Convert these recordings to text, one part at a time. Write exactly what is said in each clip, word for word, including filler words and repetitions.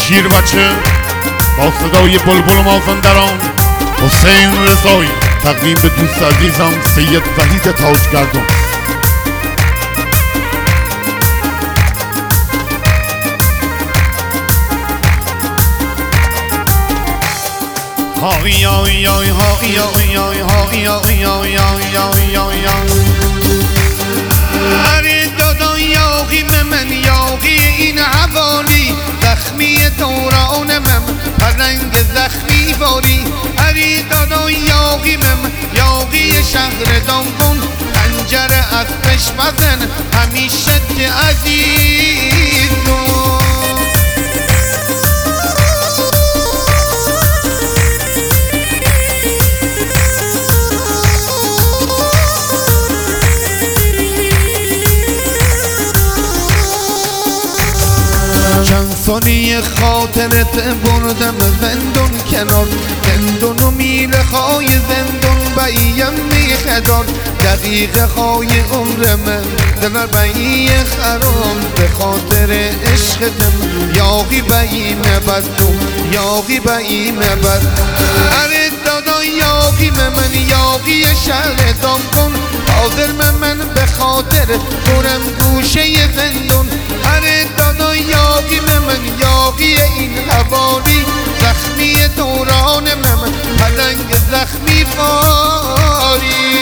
شیر بچه با صدای بلبل مازندران حسین رضایی تقدیم به دوست عزیزم سید وحید تاجگردون. های های های های های های های های های های های اره دادا یاغی من یاغی این حوالی زخمی دوران من پرنگ زخمی باری. اره دادا یاغی من یاغی شهر دامگون پنجره از پش بزن همیشه که عزیز چند سالی خاطرت بردم زندون کنار زندون و میله خای زندون باییم میخدار دقیقه های عمر من دلر بایی خرام به خاطر عشقتم یاغی بایی مبدو یاغی بایی مبد. اره دادا یاغی من یاغی شهر دامگون حاضر من به خاطر برم گوشه زندون. اره دادا یاغی من یاغی این حوالی زخمی دوران من پلنگ زخمی باری.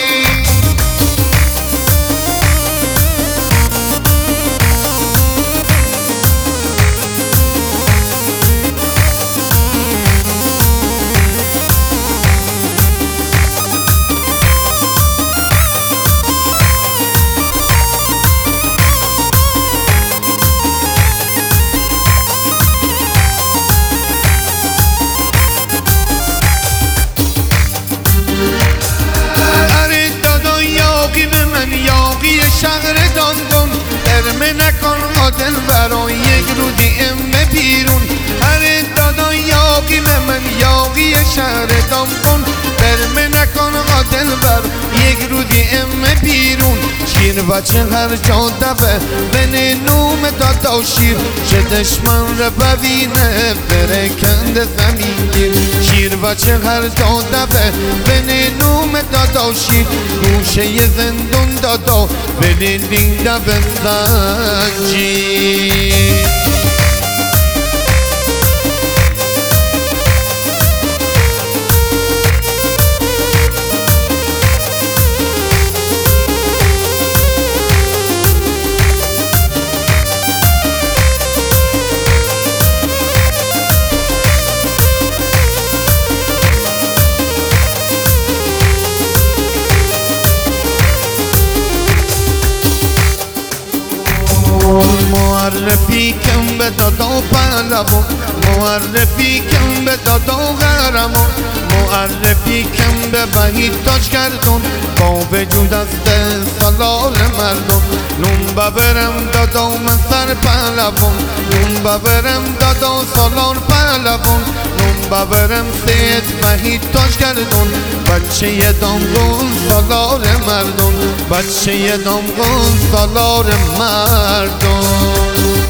یاغی شهر دامگون درمه نکن قاتل برای یک روزی ام بیرون. اره دادا یاغی من یاغی شهر دامگون درمه نکن قاتل بر یک روزی ام بیرون. شیر بچه هر جا دفه بین نوم دادا شیر چه دشمن را ببینه بره کند زمین گیر. شیر بچه هر جا دفه بین نوم دادا شیر گوشه زندون دادا بین دینده به زنجیر. معرفی کن به دادا پهلوان معرفی کن به دادا قهرمان معرفی کن به وحید تاجگردون با وجود از سالار مردم. نون ببرم دادا من سر پهلوان نون ببرم دادا سالار پهلوان نون ببرم سید وحید تاجگردون بچه دامگون سالار مردم بچه دامگون سالار مردم.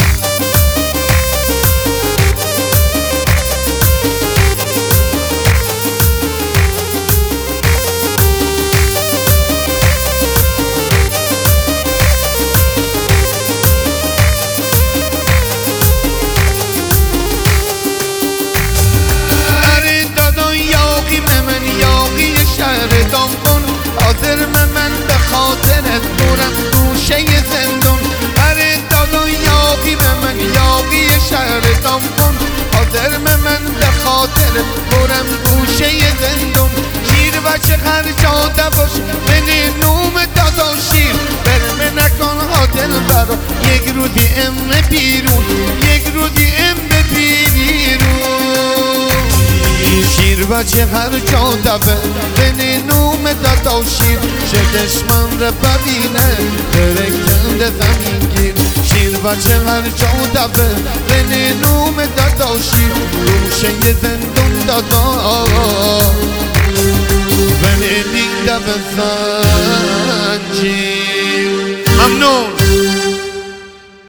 حاضر من به خاطرت برم گوشه زندون. اره دادا یاغی من یاغی شهر دامگون حاضر من به خاطرت برم گوشه زندون. شیر بچه هر جا دباش بین نوم دادا شیر برمه نکن حاضر برا یک روزی ام بیرون یک روزی ام بیرون. شیر بچه هر جا دبه بین نوم دادا شیر چه دشمن را ببینه بره کند زمین گیر. شیر بچه هر جا دبه بین نوم دادا شیر گوشه زندون دادا بین دینده به زنجیر. ممنون.